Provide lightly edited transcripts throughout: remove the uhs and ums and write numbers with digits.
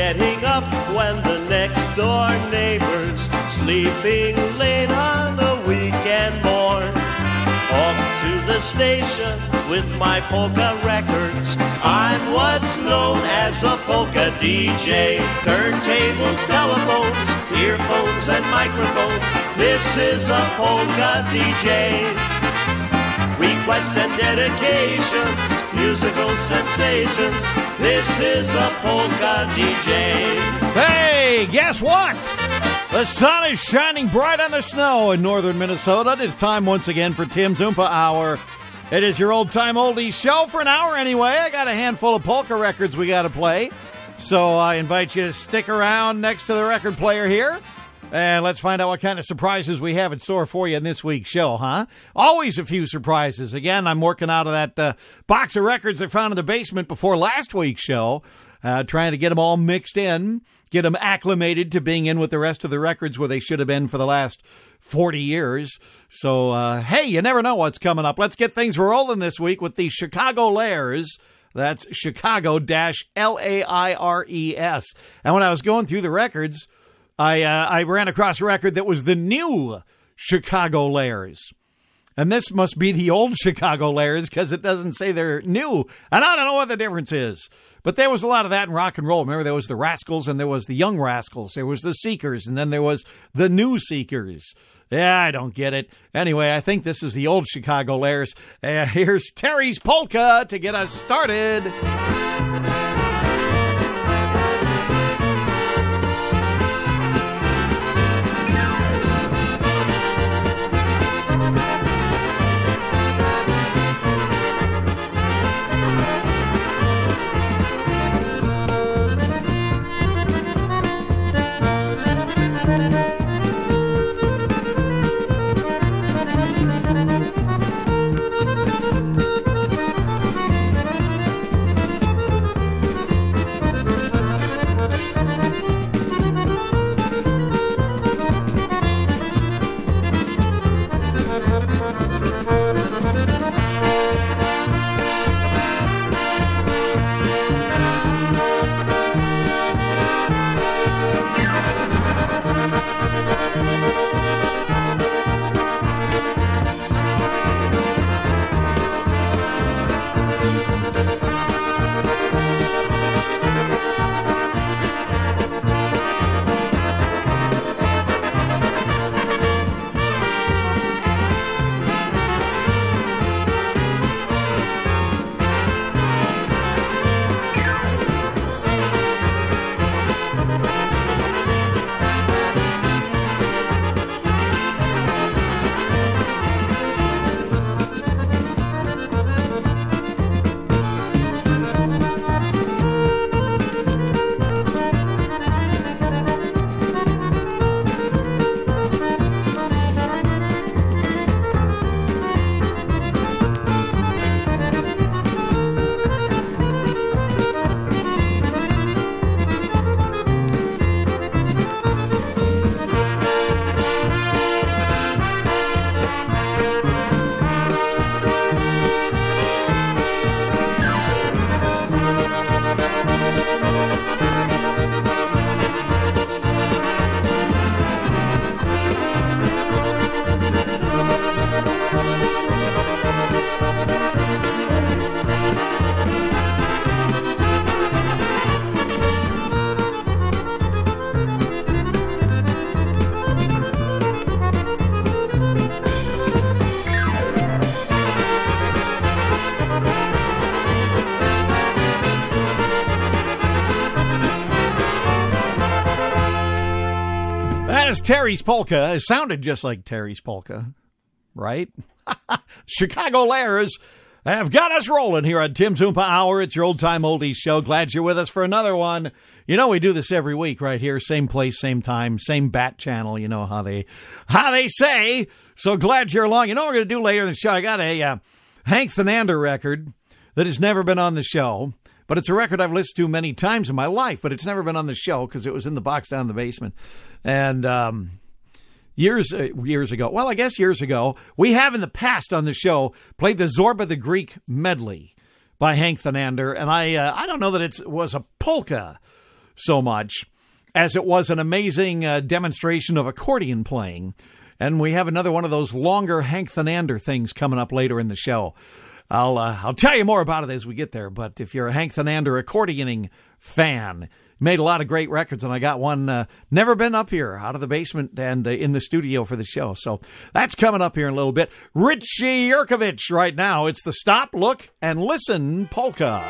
getting up when the next door neighbor's sleeping late on a weekend morn. Off to the station with my polka records. I'm what's known as a polka DJ. Turntables, telephones, earphones, and microphones. This is a polka DJ. Requests and dedications, musical sensations. This is a polka DJ. Hey, guess what? The sun is shining bright on the snow in northern Minnesota. It's time once again for Tim's Oompa Hour. It is your old-time oldies show for an hour anyway. I got a handful of polka records we got to play. So I invite you to stick around next to the record player here. And let's find out what kind of surprises we have in store for you in this week's show, huh? Always a few surprises. Again, I'm working out of that box of records I found in the basement before last week's show, trying to get them all mixed in, get them acclimated to being in with the rest of the records where they should have been for the last 40 years. So, hey, you never know what's coming up. Let's get things rolling this week with the Chicago Lairs. That's Chicago-Lairs. And when I was going through the records, I ran across a record that was the new Chicago Lairs. And this must be the old Chicago Lairs because it doesn't say they're new. And I don't know what the difference is. But there was a lot of that in rock and roll. Remember, there was the Rascals and there was the Young Rascals. There was the Seekers and then there was the New Seekers. Yeah, I don't get it. Anyway, I think this is the old Chicago Lairs. Here's Terry's Polka to get us started. Terry's Polka. It sounded just like Terry's Polka, right? Chicago Lairs have got us rolling here on Tim's Oompa Hour. It's your old-time oldies show. Glad you're with us for another one. You know we do this every week right here. Same place, same time, same bat channel. You know how they say. So glad you're along. You know what we're going to do later in the show? I got a Hank Thanander record that has never been on the show. But it's a record I've listened to many times in my life, but it's never been on the show because it was in the box down in the basement. And years ago, well, I guess years ago, we have in the past on the show played the Zorba the Greek medley by Hank Thanander. And I don't know that it was a polka, so much as it was an amazing demonstration of accordion playing. And we have another one of those longer Hank Thanander things coming up later in the show. I'll tell you more about it as we get there. But if you're a Hank Thanander accordioning fan, made a lot of great records, and I got one never been up here out of the basement and in the studio for the show. So that's coming up here in a little bit. Richie Yurkovich right now. It's the Stop, Look, and Listen polka.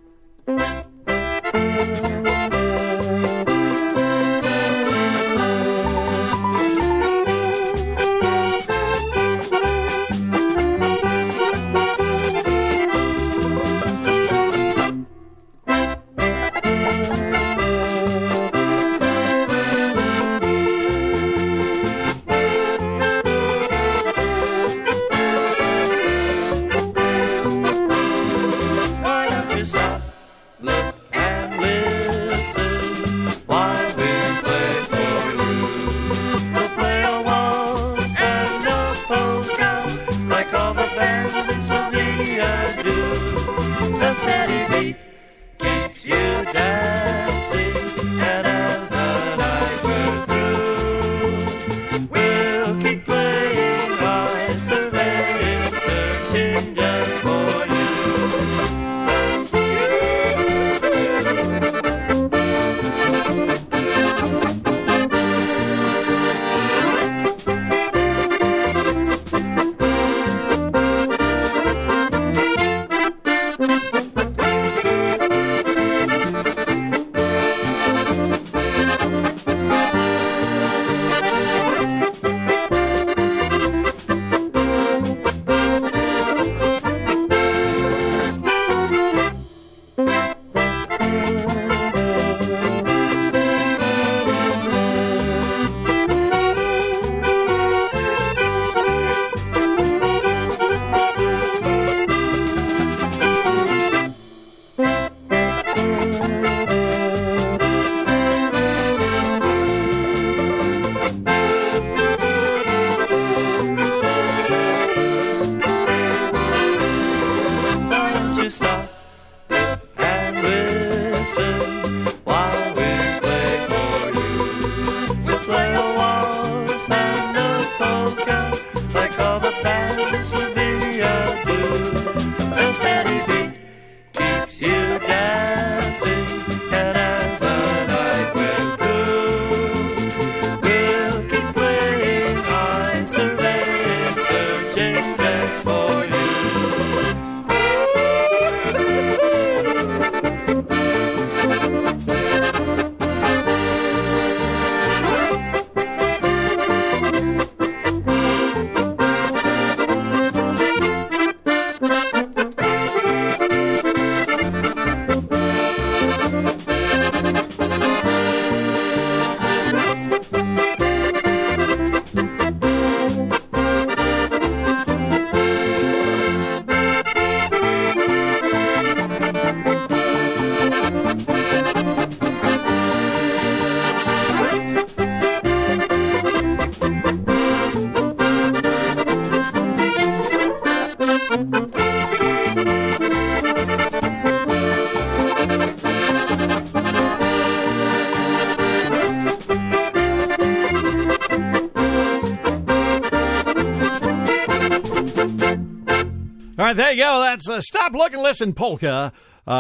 All right, there you go. That's Stop, Look, and Listen polka.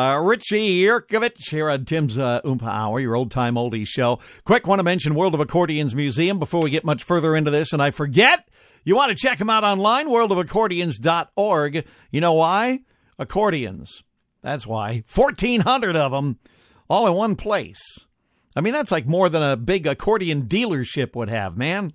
Richie Yurkovich here on Tim's Oompa Hour, your old-time oldies show. Quick, want to mention World of Accordions Museum before we get much further into this, and I forget, you want to check them out online, worldofaccordions.org. You know why? Accordions. That's why. 1,400 of them, all in one place. I mean, that's like more than a big accordion dealership would have, man.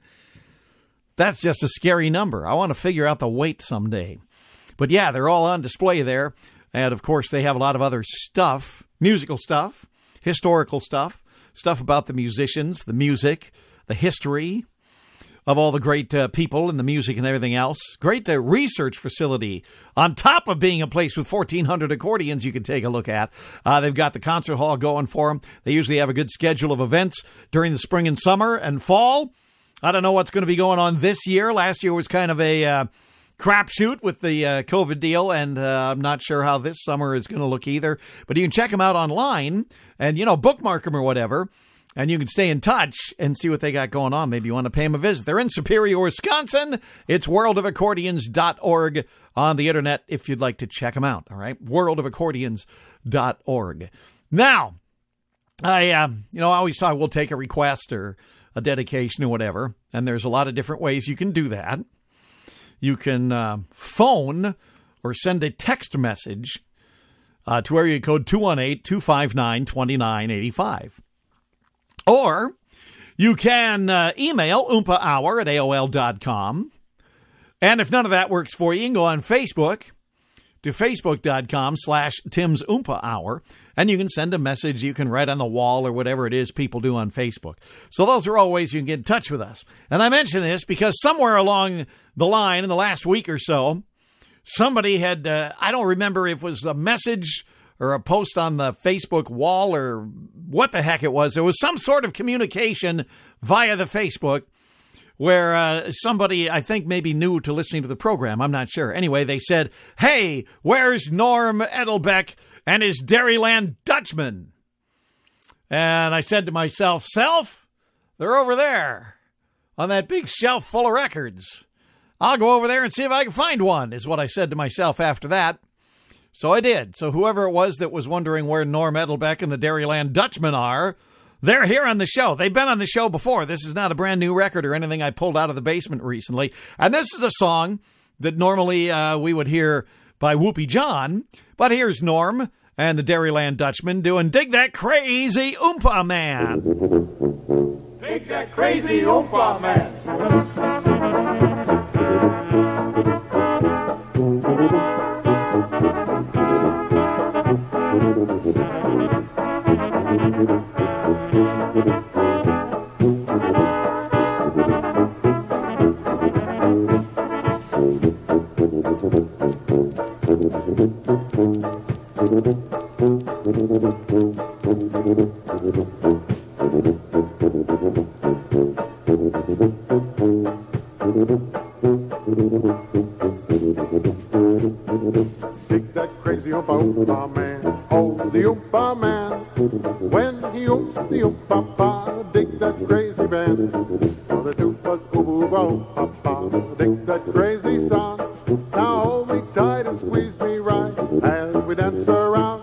That's just a scary number. I want to figure out the weight someday. But yeah, they're all on display there. And of course, they have a lot of other stuff, musical stuff, historical stuff, stuff about the musicians, the music, the history of all the great people and the music and everything else. Great research facility on top of being a place with 1,400 accordions you can take a look at. They've got the concert hall going for them. They usually have a good schedule of events during the spring and summer and fall. I don't know what's going to be going on this year. Last year was kind of a crapshoot with the COVID deal, and I'm not sure how this summer is going to look either. But you can check them out online and, bookmark them or whatever, and you can stay in touch and see what they got going on. Maybe you want to pay them a visit. They're in Superior, Wisconsin. It's worldofaccordions.org on the internet if you'd like to check them out. All right, worldofaccordions.org. Now, I always thought we'll take a request or a dedication or whatever, and there's a lot of different ways you can do that. You can phone or send a text message to area code 218-259-2985. Or you can email oompahour@aol.com. And if none of that works for you, you can go on Facebook to facebook.com/Tim's Oompa Hour. And you can send a message you can write on the wall or whatever it is people do on Facebook. So those are all ways you can get in touch with us. And I mention this because somewhere along the line in the last week or so, somebody had, I don't remember if it was a message or a post on the Facebook wall or what the heck it was. There was some sort of communication via the Facebook where somebody, I think maybe new to listening to the program, I'm not sure. Anyway, they said, "Hey, where's Norm Edelbeck and his Dairyland Dutchman?" And I said to myself, "Self, they're over there on that big shelf full of records. I'll go over there and see if I can find one," is what I said to myself after that. So I did. So whoever it was that was wondering where Norm Edelbeck and the Dairyland Dutchman are, they're here on the show. They've been on the show before. This is not a brand new record or anything I pulled out of the basement recently. And this is a song that normally we would hear by Whoopi John. But here's Norm and the Dairyland Dutchman doing Dig That Crazy Oompa Man. Dig that crazy Oompa Man. Dig that crazy Oompa Man, oh the Oompa Man. When he oops the Oompa, dig that crazy band. For the Doopas Oompa, dig that crazy sound. Now hold me tight and squeeze me right as we dance around.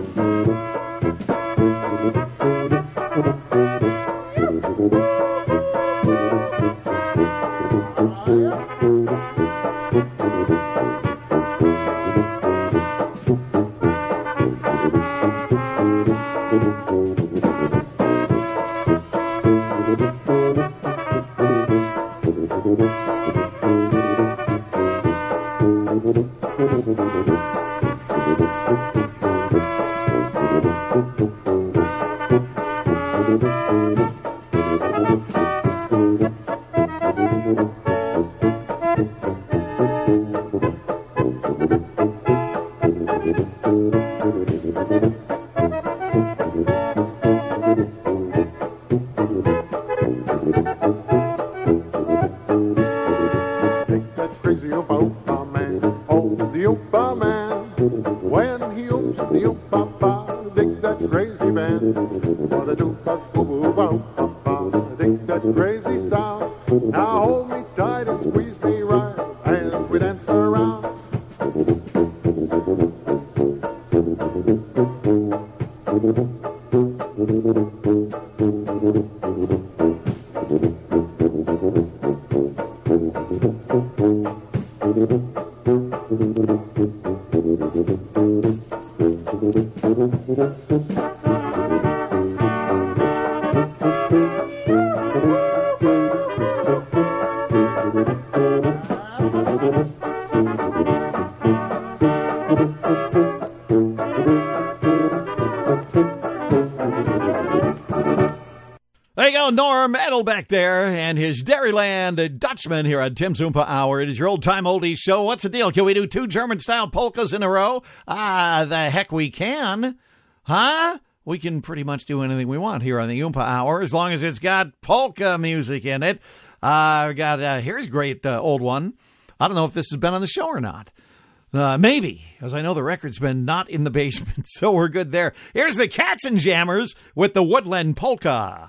There you go, Norm Edelbeck there and his Dairyland Dutchman here on Tim's Oompa Hour. It is your old-time oldies show. What's the deal? Can we do 2 German-style polkas in a row? The heck we can. Huh? We can pretty much do anything we want here on the Oompa Hour as long as it's got polka music in it. Here's a great old one. I don't know if this has been on the show or not. Maybe, as I know the record's been not in the basement, so we're good there. Here's the Katzenjammers with the Woodland Polka.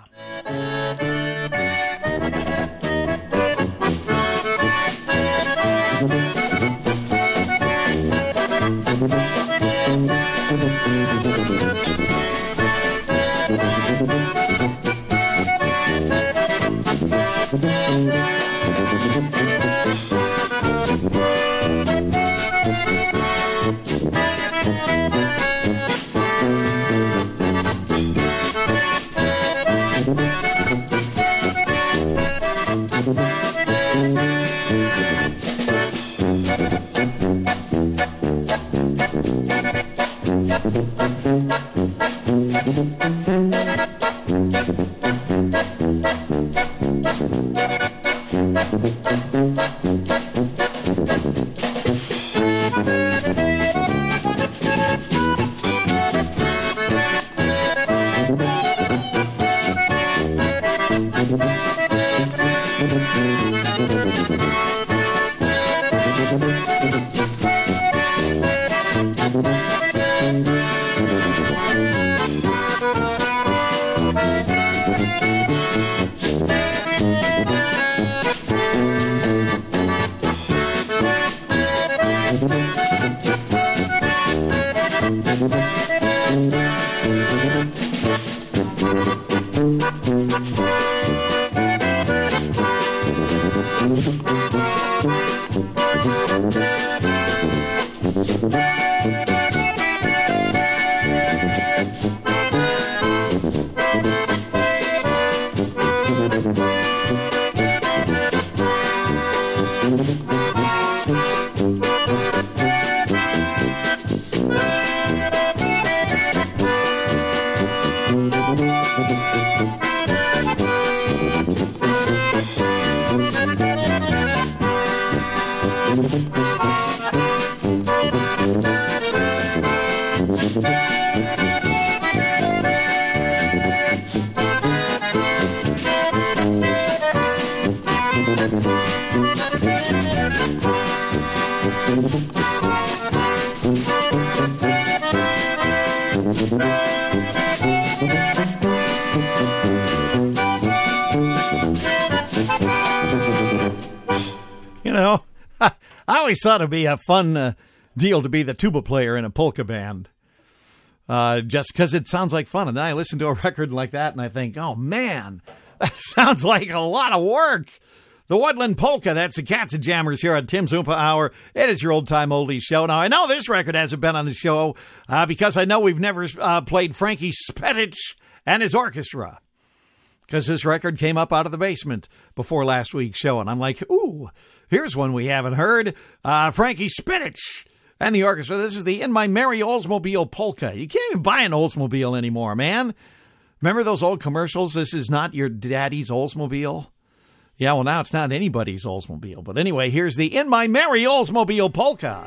You know, I always thought it'd be a fun deal to be the tuba player in a polka band. Just because it sounds like fun. And then I listen to a record like that and I think, oh man, that sounds like a lot of work. The Woodland Polka, that's the Katzenjammers here on Tim's Oompa Hour. It is your old-time oldies show. Now, I know this record hasn't been on the show because I know we've never played Frankie Spetich and his orchestra, because this record came up out of the basement before last week's show. And I'm like, ooh, here's one we haven't heard. Frankie Spetich and the orchestra. This is the In My Merry Oldsmobile Polka. You can't even buy an Oldsmobile anymore, man. Remember those old commercials? This is not your daddy's Oldsmobile. Yeah, well, now it's not anybody's Oldsmobile. But anyway, here's the In My Merry Oldsmobile Polka.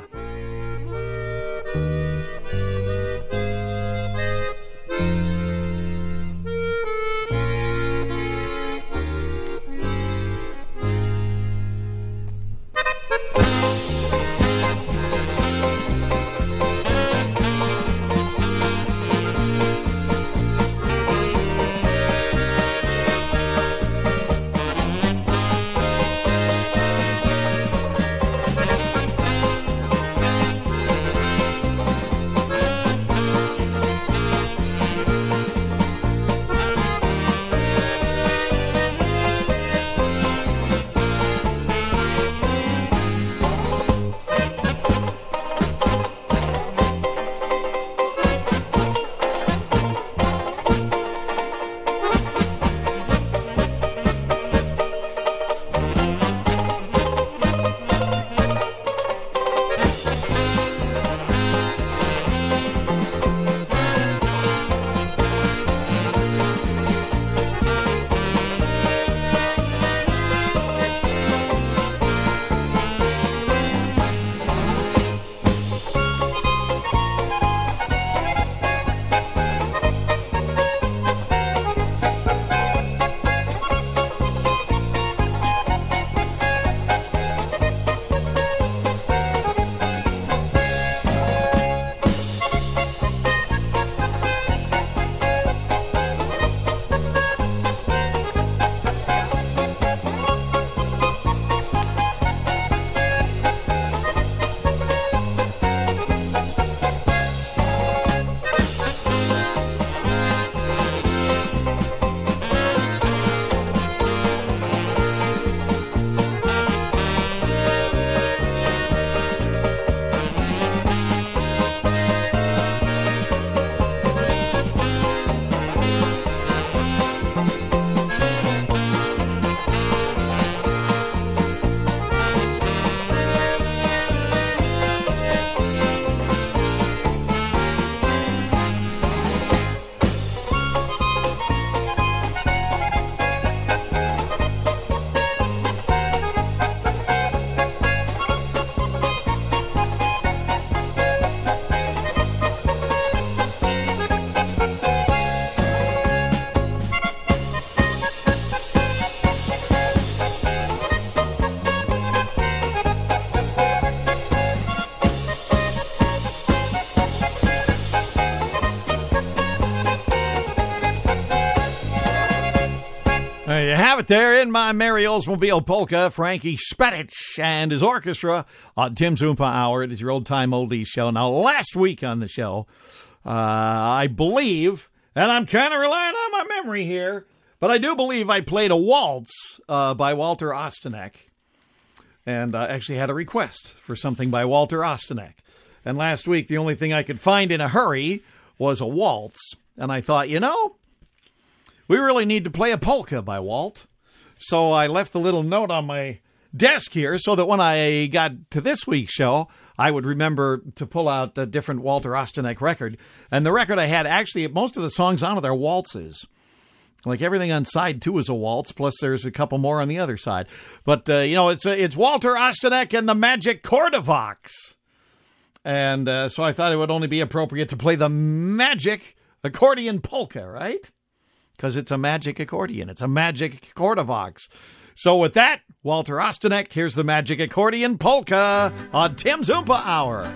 There you have it there in my Merry Oldsmobile Polka, Frankie Spetich and his orchestra on Tim's Oompa Hour. It is your old-time oldies show. Now, last week on the show, I believe, and I'm kind of relying on my memory here, but I do believe I played a waltz by Walter Ostanek, and actually had a request for something by Walter Ostanek. And last week, the only thing I could find in a hurry was a waltz, and I thought, we really need to play a polka by Walt. So I left a little note on my desk here so that when I got to this week's show, I would remember to pull out a different Walter Ostanek record. And the record I had, actually, most of the songs on it are waltzes. Like everything on side 2 is a waltz, plus there's a couple more on the other side. But, it's Walter Ostanek and the Magic Chordovox. And so I thought it would only be appropriate to play the Magic Accordion Polka, right? Because it's a magic accordion. It's a magic Chordovox. So with that, Walter Ostanek, here's the Magic Accordion Polka on Tim's Oompa Hour.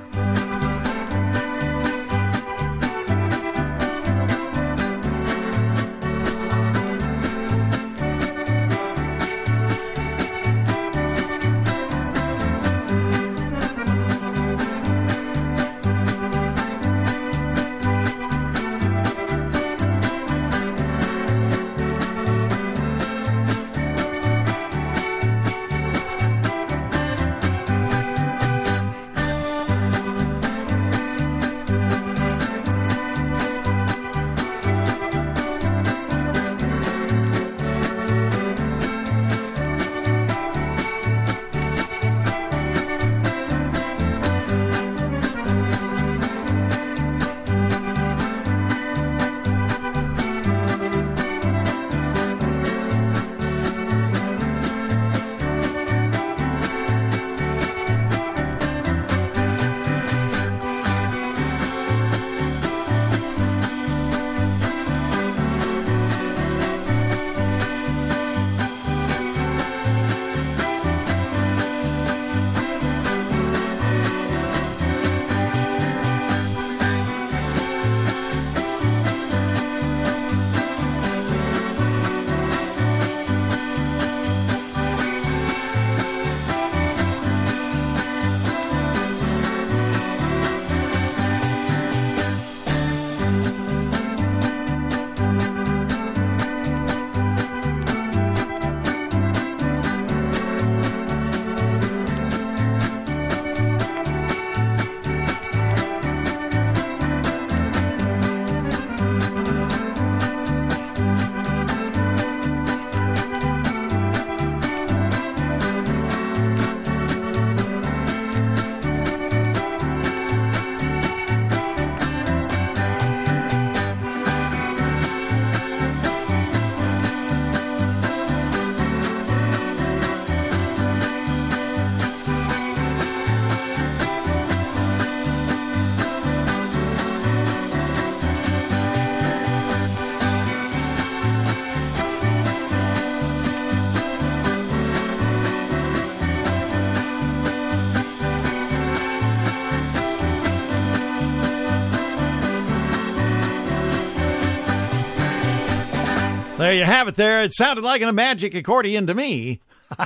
There you have it there. It sounded like a magic accordion to me.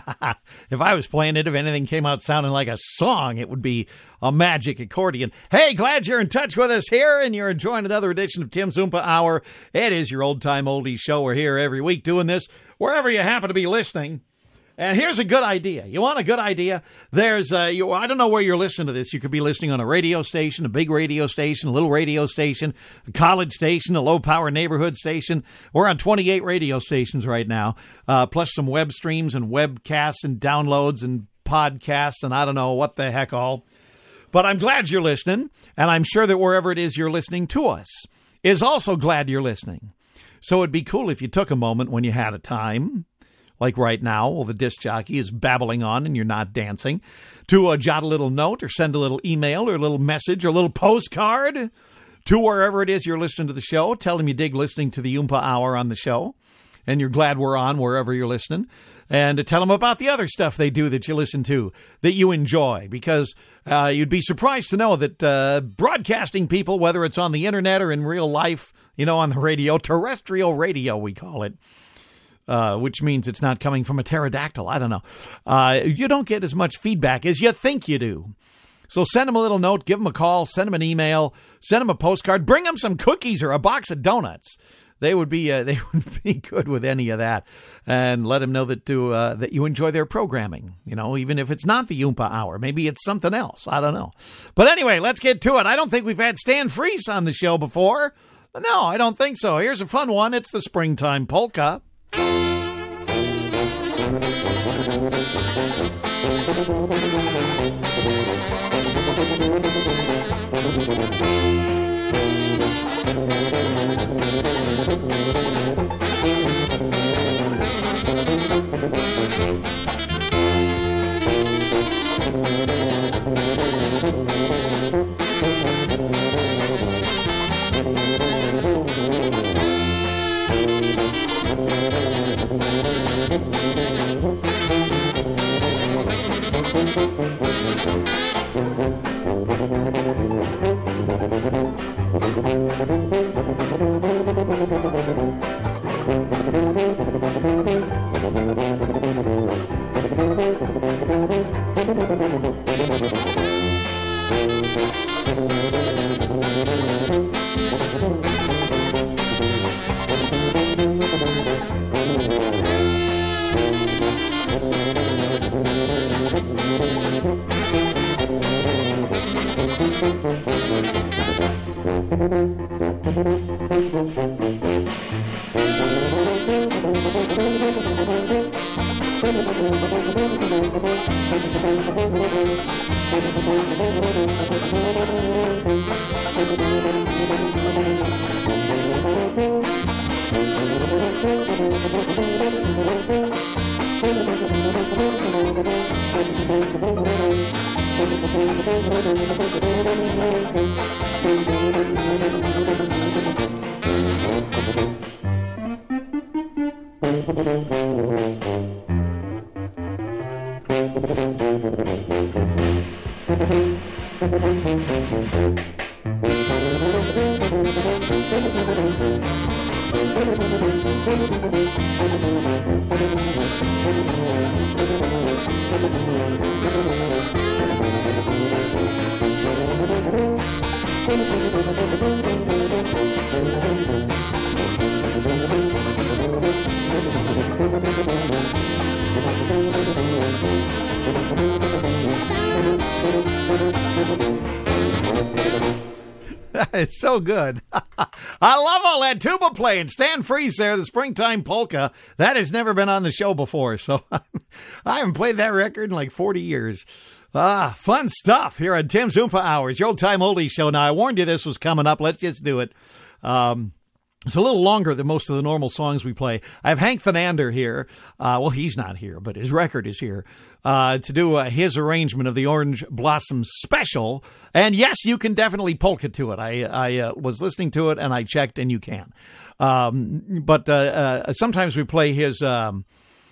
If I was playing it, if anything came out sounding like a song, it would be a magic accordion. Hey, glad you're in touch with us here and you're enjoying another edition of Tim's Oompa Hour. It is your old-time oldies show. We're here every week doing this wherever you happen to be listening. And here's a good idea. You want a good idea? There's, I don't know where you're listening to this. You could be listening on a radio station, a big radio station, a little radio station, a college station, a low-power neighborhood station. We're on 28 radio stations right now, plus some web streams and webcasts and downloads and podcasts and I don't know what the heck all. But I'm glad you're listening, and I'm sure that wherever it is you're listening to us is also glad you're listening. So it'd be cool if you took a moment when you had a time, like right now, while the disc jockey is babbling on and you're not dancing, to jot a little note or send a little email or a little message or a little postcard to wherever it is you're listening to the show. Tell them you dig listening to the Oompa Hour on the show, and you're glad we're on wherever you're listening. And to tell them about the other stuff they do that you listen to, that you enjoy. Because you'd be surprised to know that broadcasting people, whether it's on the internet or in real life, on the radio, terrestrial radio we call it, which means it's not coming from a pterodactyl. I don't know. You don't get as much feedback as you think you do. So send them a little note, give them a call, send them an email, send them a postcard, bring them some cookies or a box of donuts. They would be good with any of that, and let them know that you enjoy their programming. Even if it's not the Oompa Hour, maybe it's something else. I don't know. But anyway, let's get to it. I don't think we've had Stan Freese on the show before. No, I don't think so. Here's a fun one. It's the Springtime Polka. It's so good. I love all that tuba playing. Stan Freese there, the Springtime Polka. That has never been on the show before, so I haven't played that record in like 40 years. Fun stuff here on Tim's Oompa Hours, your old-time oldie show. Now, I warned you this was coming up. Let's just do it. It's a little longer than most of the normal songs we play. I have Hank Fanander here. Well, he's not here, but his record is here to do his arrangement of the Orange Blossom Special. And yes, you can definitely polka to it. I was listening to it, and I checked, and you can. But sometimes we play his, the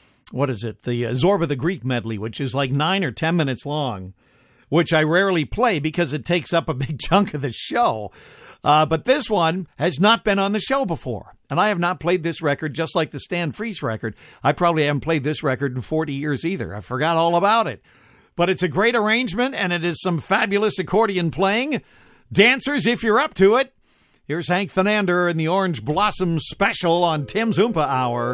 Zorba the Greek medley, which is like 9 or 10 minutes long, which I rarely play because it takes up a big chunk of the show. But this one has not been on the show before, and I have not played this record just like the Stan Freese record. I probably haven't played this record in 40 years either. I forgot all about it. But it's a great arrangement, and it is some fabulous accordion playing. Dancers, if you're up to it, here's Hank Fanander in the Orange Blossom Special on Tim's Oompa Hour.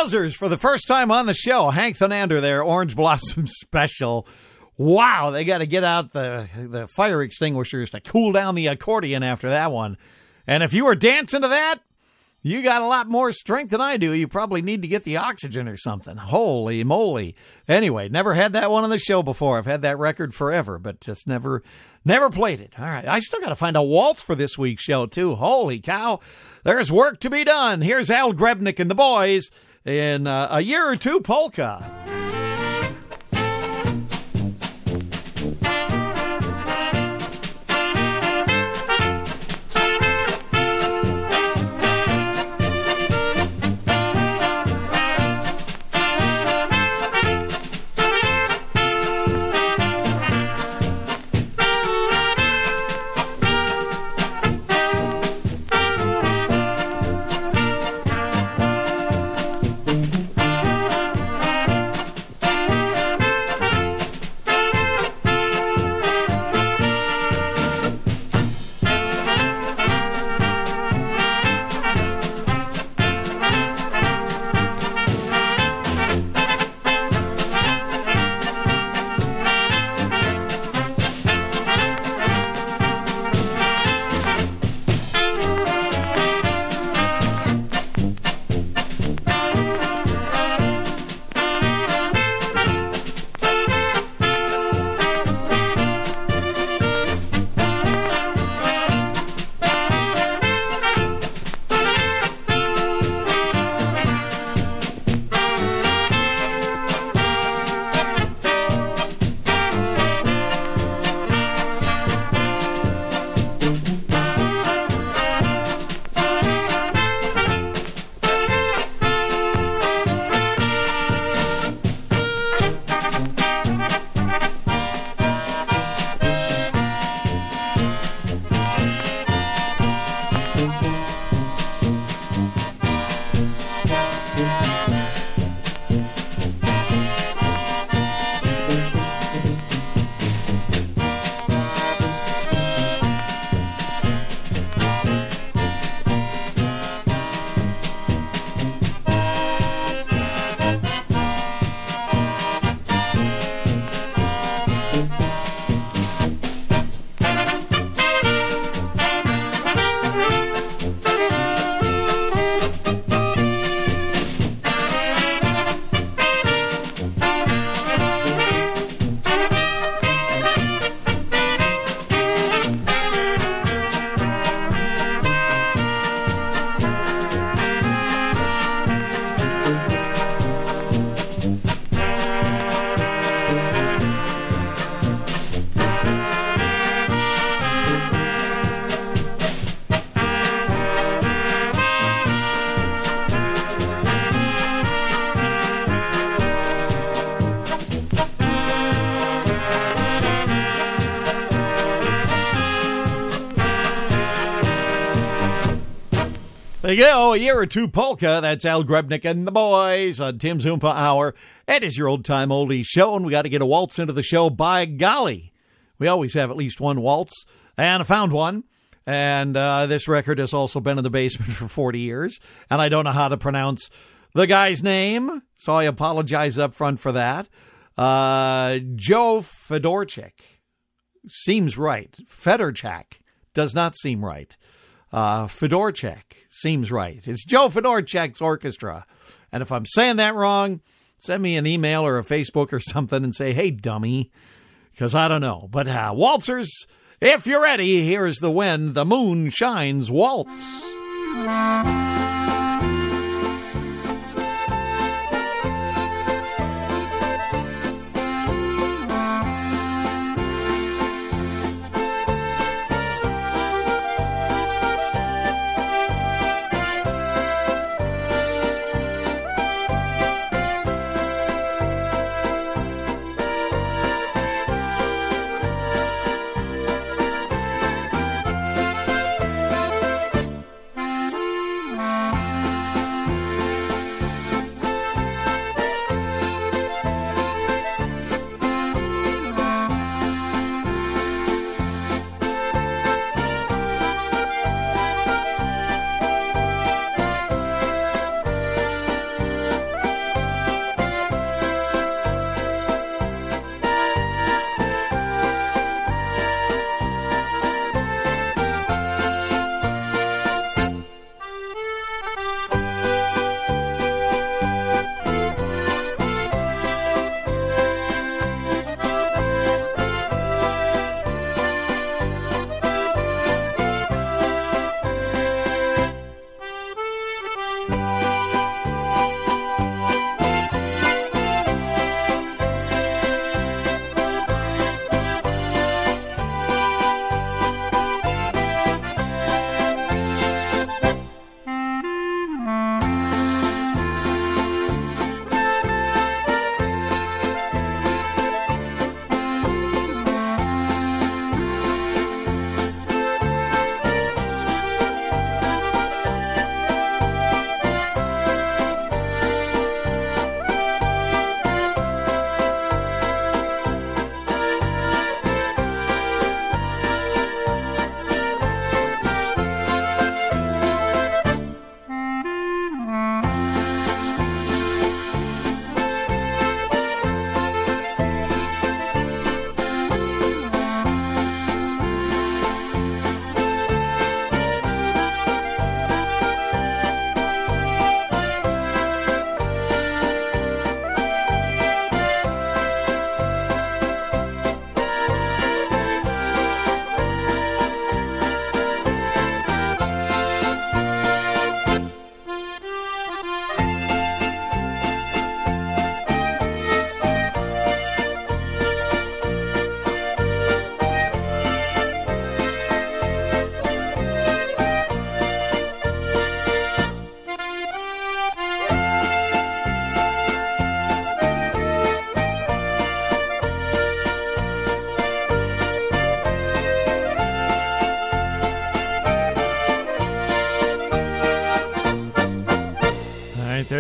Wowzers, for the first time on the show, Hank Thanander there, Orange Blossom Special. Wow, they got to get out the fire extinguishers to cool down the accordion after that one. And if you were dancing to that, you got a lot more strength than I do. You probably need to get the oxygen or something. Holy moly. Anyway, never had that one on the show before. I've had that record forever, but just never played it. All right, I still got to find a waltz for this week's show, too. Holy cow. There's work to be done. Here's Al Grebnick and the boys in A Year or Two Polka. There you go, A Year or Two Polka. That's Al Grebnick and the boys on Tim's Oompa Hour. It is your old-time oldies show, and we got to get a waltz into the show. By golly, we always have at least one waltz, and I found one. And this record has also been in the basement for 40 years, and I don't know how to pronounce the guy's name, so I apologize up front for that. Joe Fedorchak seems right. Fedorchak does not seem right. Fedorchak seems right. It's Joe Fedorchak's orchestra. And if I'm saying that wrong, send me an email or a Facebook or something and say, hey, dummy, because I don't know. But waltzers, if you're ready, here's the When the Moon Shines Waltz.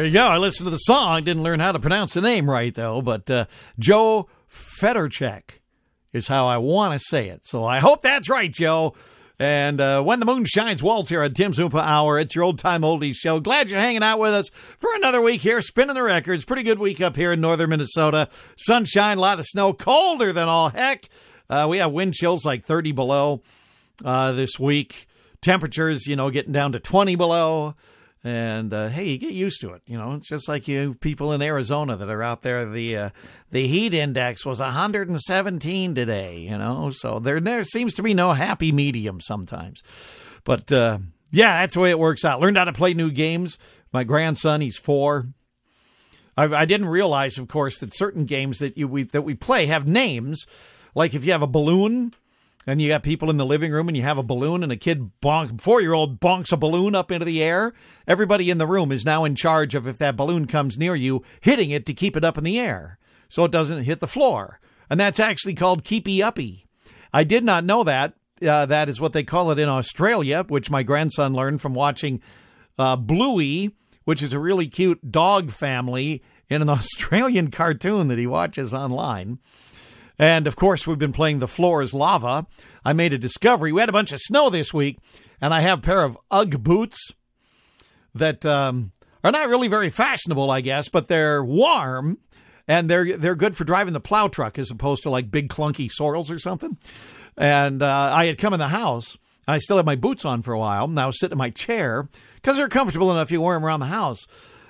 you go. I listened to the song. Didn't learn how to pronounce the name right, though. But Joe Federchek is how I want to say it. So I hope that's right, Joe. And When the Moon Shines Waltz here at Tim's Oompa Hour. It's your old-time oldies show. Glad you're hanging out with us for another week here, spinning the records. Pretty good week up here in northern Minnesota. Sunshine, a lot of snow, colder than all heck. We have wind chills like 30 below this week. Temperatures, getting down to 20 below. And, hey, you get used to it. It's just like you people in Arizona that are out there. The heat index was 117 today, So there seems to be no happy medium sometimes. But, yeah, that's the way it works out. Learned how to play new games. My grandson, he's 4. I didn't realize, of course, that certain games that we play have names. Like if you have a balloon and you got people in the living room and you have a balloon and a kid 4-year-old bonks a balloon up into the air, everybody in the room is now in charge of, if that balloon comes near you, hitting it to keep it up in the air so it doesn't hit the floor. And that's actually called keepy uppy. I did not know that. That is what they call it in Australia, which my grandson learned from watching Bluey, which is a really cute dog family in an Australian cartoon that he watches online. And, of course, we've been playing The Floor is Lava. I made a discovery. We had a bunch of snow this week, and I have a pair of UGG boots that are not really very fashionable, I guess, but they're warm, and they're good for driving the plow truck as opposed to, like, big clunky Sorels or something. And I had come in the house, and I still had my boots on for a while, and I was sitting in my chair because they're comfortable enough you wear them around the house.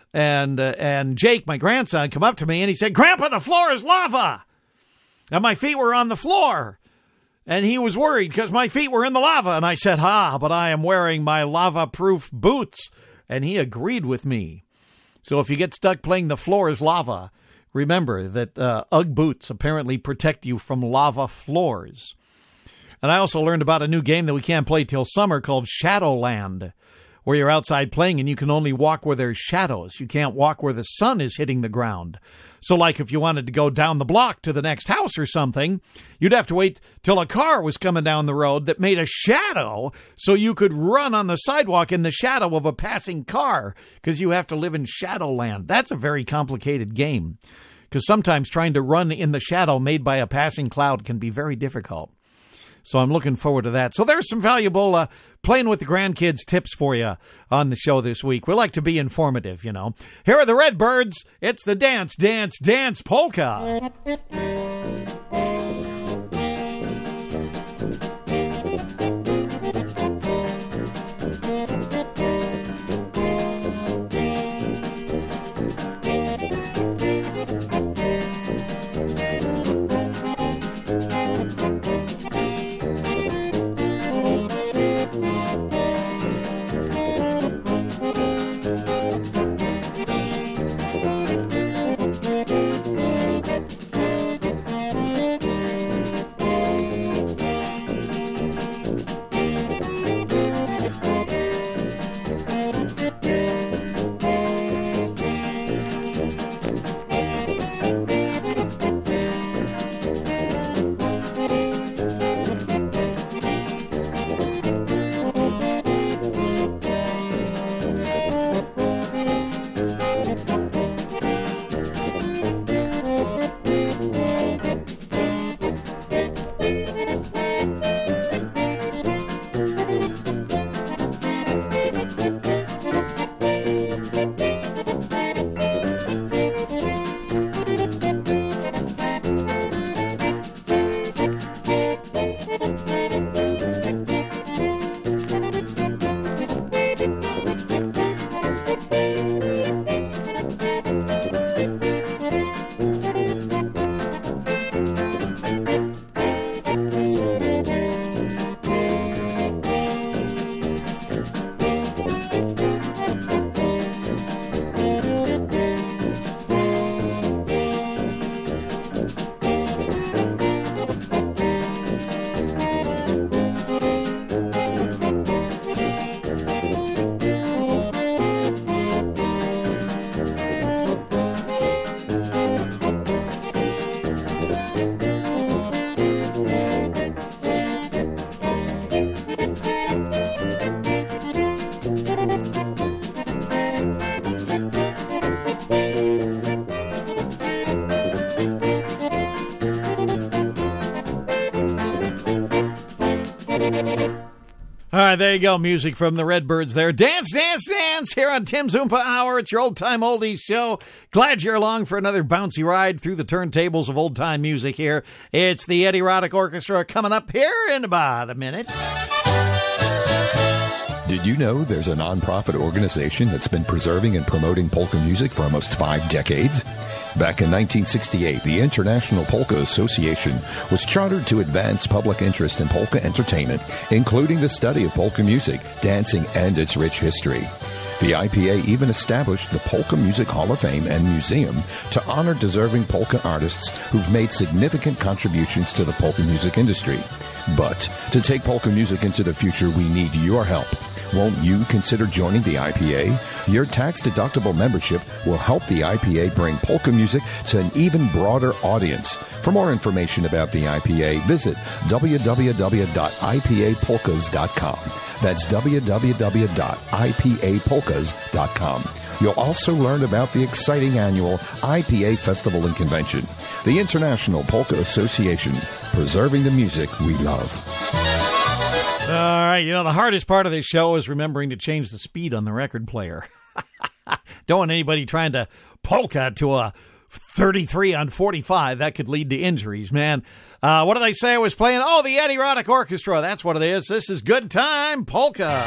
And Jake, my grandson, come up to me, and he said, "Grandpa, the floor is lava!" And my feet were on the floor. And he was worried because my feet were in the lava. And I said, but I am wearing my lava-proof boots. And he agreed with me. So if you get stuck playing The Floor is Lava, remember that UGG boots apparently protect you from lava floors. And I also learned about a new game that we can't play till summer called Shadowland, where you're outside playing and you can only walk where there's shadows. You can't walk where the sun is hitting the ground. So like if you wanted to go down the block to the next house or something, you'd have to wait till a car was coming down the road that made a shadow so you could run on the sidewalk in the shadow of a passing car because you have to live in Shadowland. That's a very complicated game because sometimes trying to run in the shadow made by a passing cloud can be very difficult. So I'm looking forward to that. So there's some valuable playing with the grandkids tips for you on the show this week. We like to be informative, Here are the Redbirds. It's the Dance, Dance, Dance Polka. All right, there you go. Music from the Redbirds there. Dance, dance, dance here on Tim's Oompa Hour. It's your old-time oldies show. Glad you're along for another bouncy ride through the turntables of old-time music here. It's the Eddie Roddick Orchestra coming up here in about a minute. Did you know there's a nonprofit organization that's been preserving and promoting polka music for almost 5 decades? Back in 1968, the International Polka Association was chartered to advance public interest in polka entertainment, including the study of polka music, dancing, and its rich history. The IPA even established the Polka Music Hall of Fame and Museum to honor deserving polka artists who've made significant contributions to the polka music industry. But to take polka music into the future, we need your help. Won't you consider joining the IPA? Your tax-deductible membership will help the IPA bring polka music to an even broader audience. For more information about the IPA, visit www.ipapolkas.com. That's www.ipapolkas.com. You'll also learn about the exciting annual IPA Festival and Convention. The International Polka Association, preserving the music we love. All right, the hardest part of this show is remembering to change the speed on the record player. Don't want anybody trying to polka to a 33 on 45. That could lead to injuries, man. What did I say I was playing? Oh, the Eddie Roddick Orchestra. That's what it is. This is Good Time Polka.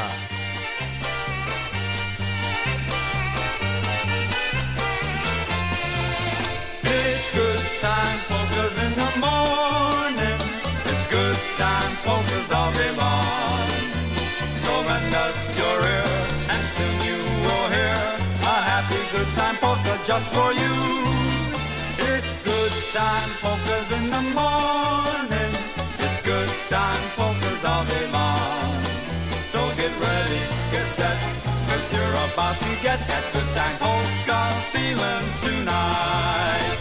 It's good time polkas in the morning. It's good time polkas all day long. So lend us your ear, and soon you will hear a happy good time polka just for you. It's good time polkas in the morning. It's good time polkas all day long. So get ready, get set, 'cause you're about to get that good time polka feeling tonight.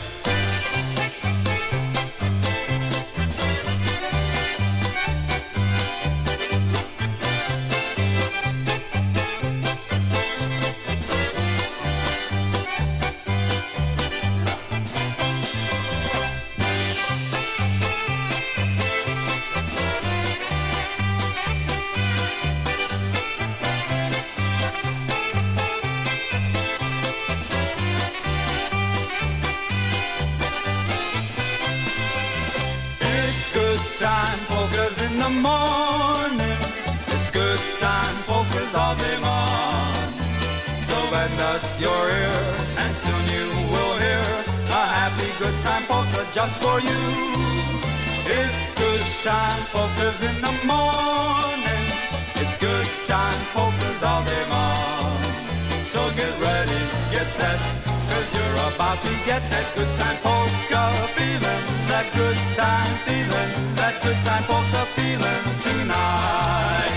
Time polkas in the morning. It's good time polkas all day long. So lend us your ear, and soon you will hear a happy good time polka just for you. It's good time polkas in the morning. It's good time polkas all day long. So get ready, get set, 'cause you're about to get that good time polka feeling. That good time feeling, that good time polka feeling tonight.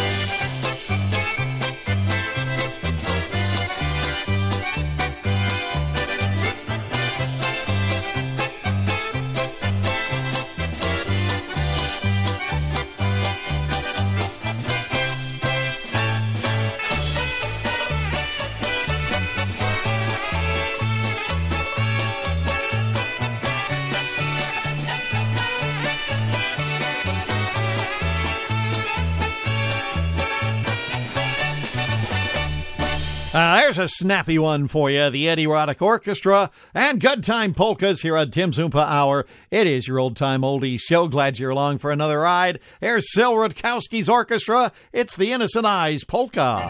There's a snappy one for you. The Eddie Roddick Orchestra and Good Time Polkas here on Tim's Oompa Hour. It is your old-time oldies show. Glad you're along for another ride. Here's Sil Rutkowski's orchestra. It's the Innocent Eyes Polka.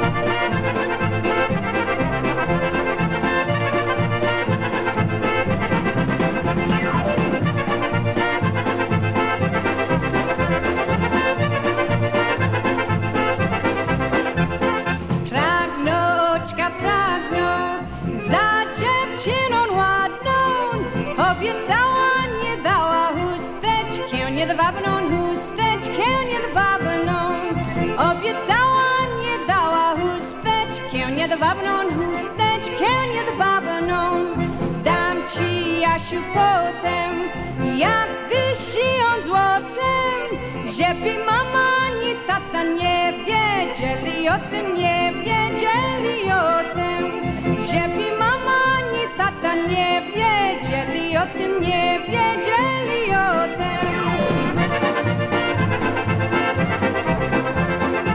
Obiecała, nie dała chusteczkę, nie dawano chusteczkę, nie dawano. Obiecała, nie dała chusteczkę, nie dawano chusteczkę, nie dawano. Dam ci, Jasiu, potem, jak wysiąc złotem, żeby mama ani tata nie wiedzieli o tym, nie wiedzieli o tym, żeby mama ani tata nie wiedzieli o tym, nie wiedzieli o tym.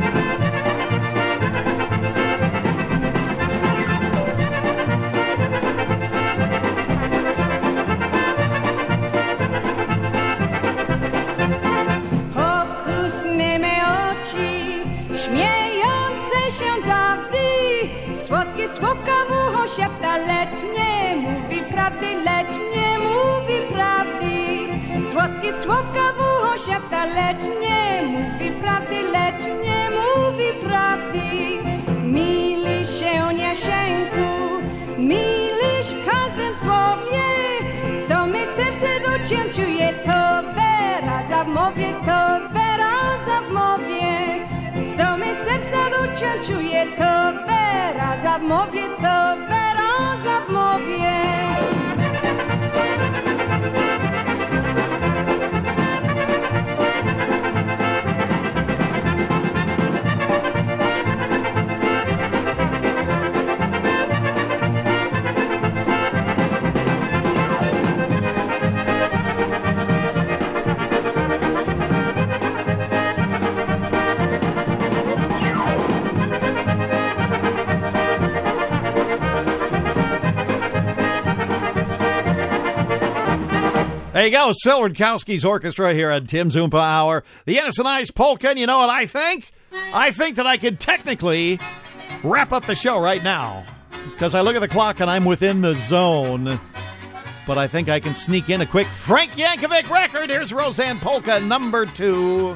Słodkie słówka w ucho szepta, lecz nie mówi prawdy, lecz nie mówi prawdy. Mylisz się, Jasienku, mylisz w każdym słowie. Co mi serce do cię czuje, to wyraza w mowie, to wyraza w mowie. Co mi serce do cię czuje, to wyraza w mowie, to wyraza w mowie. There you go, Silverkowski's Orchestra here at Tim's Oompa Hour. The Innocent Ice Polka, and you know what I think? I think that I could technically wrap up the show right now. Because I look at the clock and I'm within the zone. But I think I can sneak in a quick Frank Yankovic record. Here's Roseanne Polka number 2.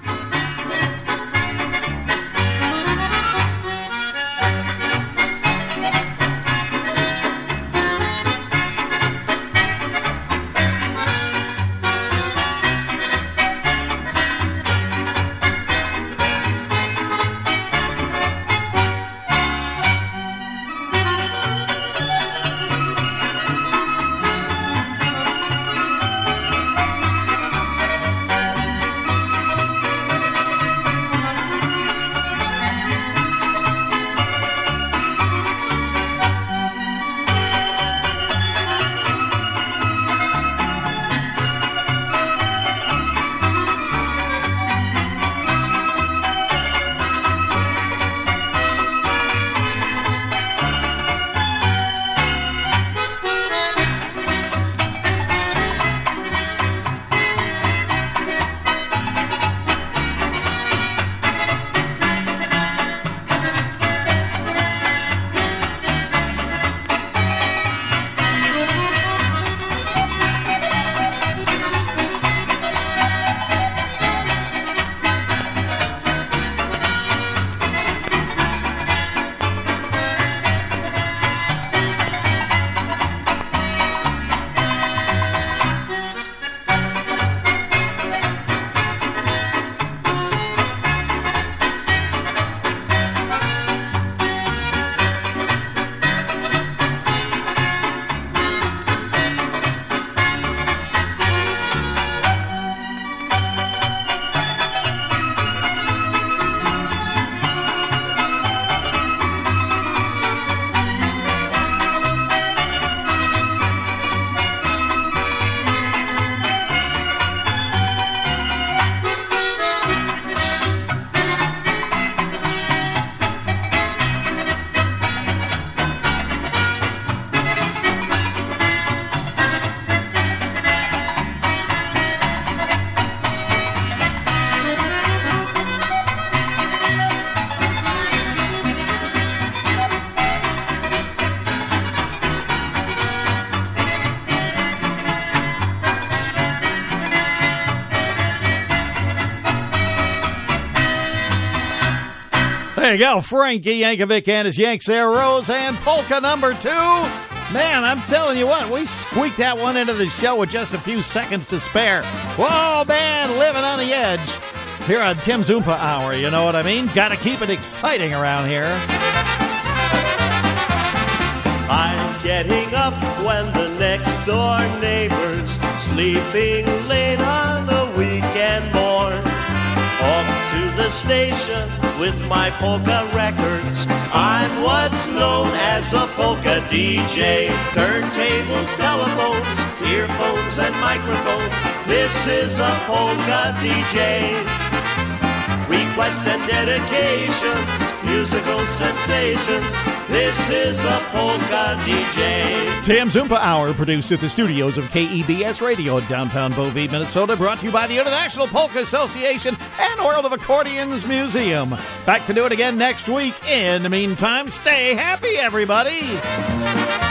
There you go, Frankie Yankovic and his Yanks there, Roseanne Polka number 2. Man, I'm telling you what, we squeaked that one into the show with just a few seconds to spare. Whoa, man, living on the edge. Here on Tim's Oompa Hour, you know what I mean? Gotta keep it exciting around here. I'm getting up when the next door neighbor's sleeping late on a weekend morn. Off to the station with my polka records. I'm what's known as a polka DJ. Turntables, telephones, earphones, and microphones. This is a polka DJ. Requests and dedications, musical sensations. This is a polka DJ. Tim's Oompa Hour, produced at the studios of KEBS Radio in downtown Bovee, Minnesota, brought to you by the International Polka Association and World of Accordions Museum. Back to do it again next week. In the meantime, stay happy, everybody.